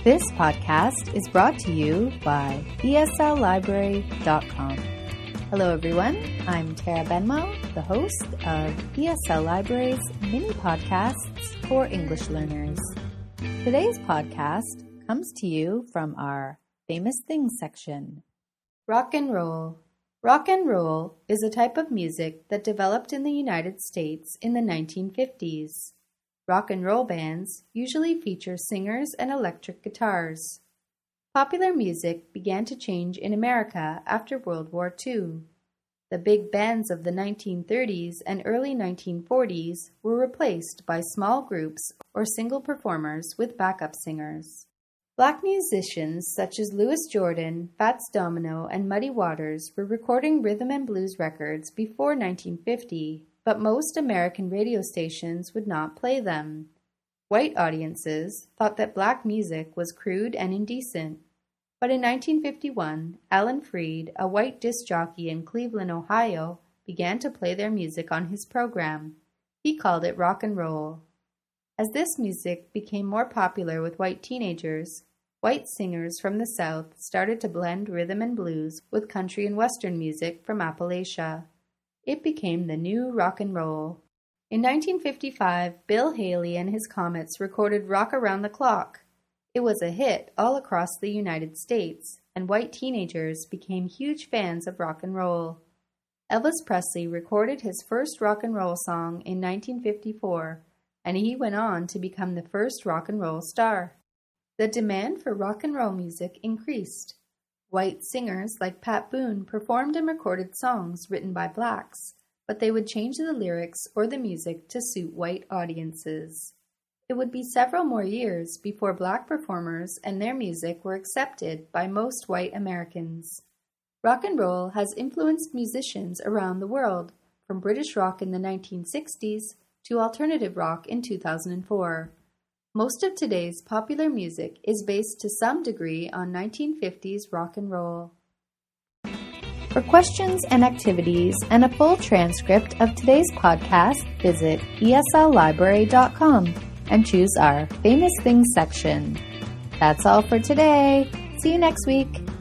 This podcast is brought to you by ESLlibrary.com. Hello everyone, I'm Tara Benmo, the host of ESL Library's mini podcasts for English learners. Today's podcast comes to you from our Famous Things section. Rock and roll. Rock and roll is a type of music that developed in the United States in the 1950s. Rock and roll bands usually feature singers and electric guitars. Popular music began to change in America after World War II. The big bands of the 1930s and early 1940s were replaced by small groups or single performers with backup singers. Black musicians such as Louis Jordan, Fats Domino, and Muddy Waters were recording rhythm and blues records before 1950, but most American radio stations would not play them. White audiences thought that black music was crude and indecent. But in 1951, Alan Freed, a white disc jockey in Cleveland, Ohio, began to play their music on his program. He called it rock and roll. As this music became more popular with white teenagers, white singers from the South started to blend rhythm and blues with country and western music from Appalachia. It became the new rock and roll. In 1955, Bill Haley and his Comets recorded Rock Around the Clock. It was a hit all across the United States, and white teenagers became huge fans of rock and roll. Elvis Presley recorded his first rock and roll song in 1954, and he went on to become the first rock and roll star. The demand for rock and roll music increased. White singers like Pat Boone performed and recorded songs written by blacks, but they would change the lyrics or the music to suit white audiences. It would be several more years before black performers and their music were accepted by most white Americans. Rock and roll has influenced musicians around the world, from British rock in the 1960s to alternative rock in 2004. Most of today's popular music is based to some degree on 1950s rock and roll. For questions and activities and a full transcript of today's podcast, visit ESLlibrary.com and choose our Famous Things section. That's all for today. See you next week.